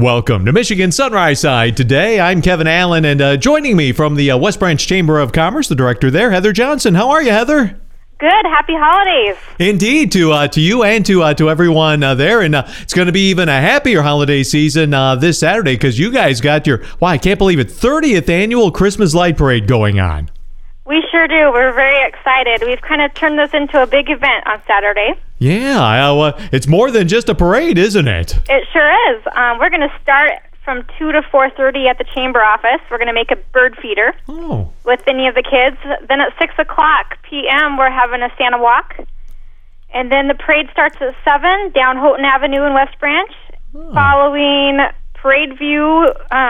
Welcome to Michigan Sunrise Side. Today, I'm Kevin Allen, and joining me from the West Branch Chamber of Commerce, the director there, Heather Johnson. How are you, Heather? Good. Happy holidays. Indeed, to you and to everyone there. And it's going to be even a happier holiday season this Saturday because you guys got your, I can't believe it, 30th annual Christmas Light Parade going on. We sure do. We're very excited. We've kind of turned this into a big event on Saturday. Yeah, it's more than just a parade, isn't it? It sure is. We're going to start from 2 to 4:30 at the chamber office. We're going to make a bird feeder with any of the kids. Then at 6 o'clock p.m., we're having a Santa walk. And then the parade starts at 7 down Houghton Avenue in West Branch, following parade viewing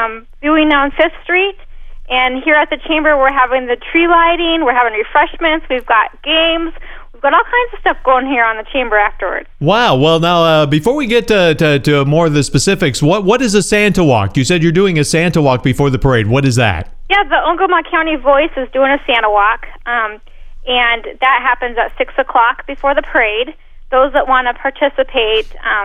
on 5th Street. And here at the chamber, we're having the tree lighting, we're having refreshments, we've got games, we've got all kinds of stuff going here on the chamber afterwards. Wow. Well, now, before we get to more of the specifics, what is a Santa Walk? You said you're doing a Santa Walk before the parade. What is that? Yeah, the Ogama County Voice is doing a Santa Walk, and that happens at 6 o'clock before the parade. Those that want to participate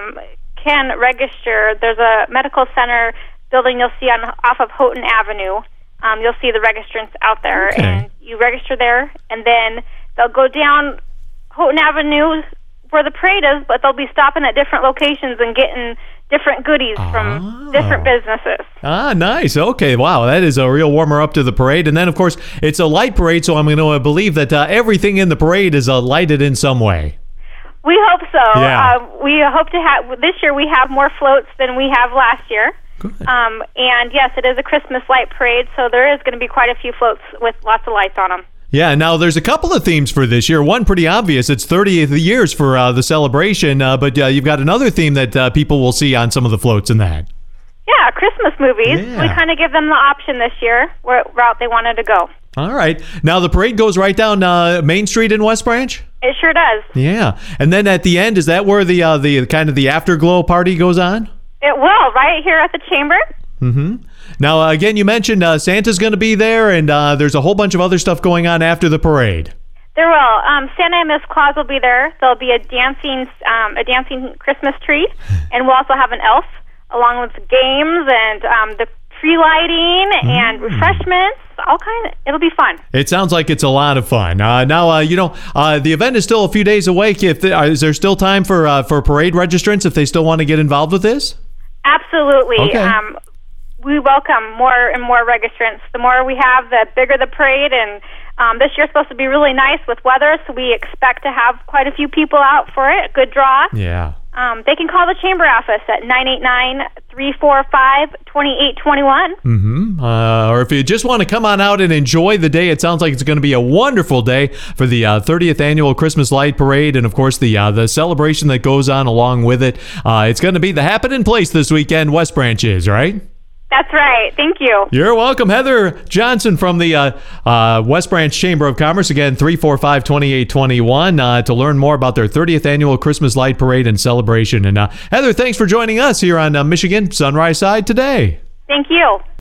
can register. There's a medical center building you'll see off of Houghton Avenue. You'll see the registrants out there, and you register there, and then they'll go down Houghton Avenue where the parade is, but they'll be stopping at different locations and getting different goodies from different businesses. Nice. Okay, wow, that is a real warmer-up to the parade. And then, of course, it's a light parade, so I'm going to believe that everything in the parade is lighted in some way. We hope so. Yeah. We hope to have, this year we have more floats than we have last year. Good. And yes, it is a Christmas light parade, so there is going to be quite a few floats with lots of lights on them. Yeah, now there's a couple of themes for this year. One pretty obvious, it's 30th years for the celebration, but you've got another theme that people will see on some of the floats in that. Yeah, Christmas movies. Yeah. We kind of give them the option this year, what route they wanted to go. All right. Now the parade goes right down Main Street in West Branch? It sure does. Yeah. And then at the end, is that where the kind of the afterglow party goes on? It will, right here at the chamber. Mm-hmm. Now, again, you mentioned Santa's going to be there, and there's a whole bunch of other stuff going on after the parade. There will. Santa and Miss Claus will be there. There'll be a dancing Christmas tree, and we'll also have an elf, along with games and the tree lighting and refreshments. All kind. It'll be fun. It sounds like it's a lot of fun. Now, the event is still a few days away. Is there still time for parade registrants if they still want to get involved with this? Absolutely. Okay. We welcome more and more registrants. The more we have, the bigger the parade, and this year's supposed to be really nice with weather, so we expect to have quite a few people out for it. A good draw. Yeah. They can call the chamber office at 989-345-2821. Mm-hmm. Or if you just want to come on out and enjoy the day, it sounds like it's going to be a wonderful day for the 30th annual Christmas Light Parade, and of course the celebration that goes on along with it. It's going to be the happening place this weekend. West Branch is, right? That's right. Thank you. You're welcome. Heather Johnson from the West Branch Chamber of Commerce. Again, 345-2821 to learn more about their 30th annual Christmas Light Parade and celebration. And Heather, thanks for joining us here on Michigan Sunrise Side today. Thank you.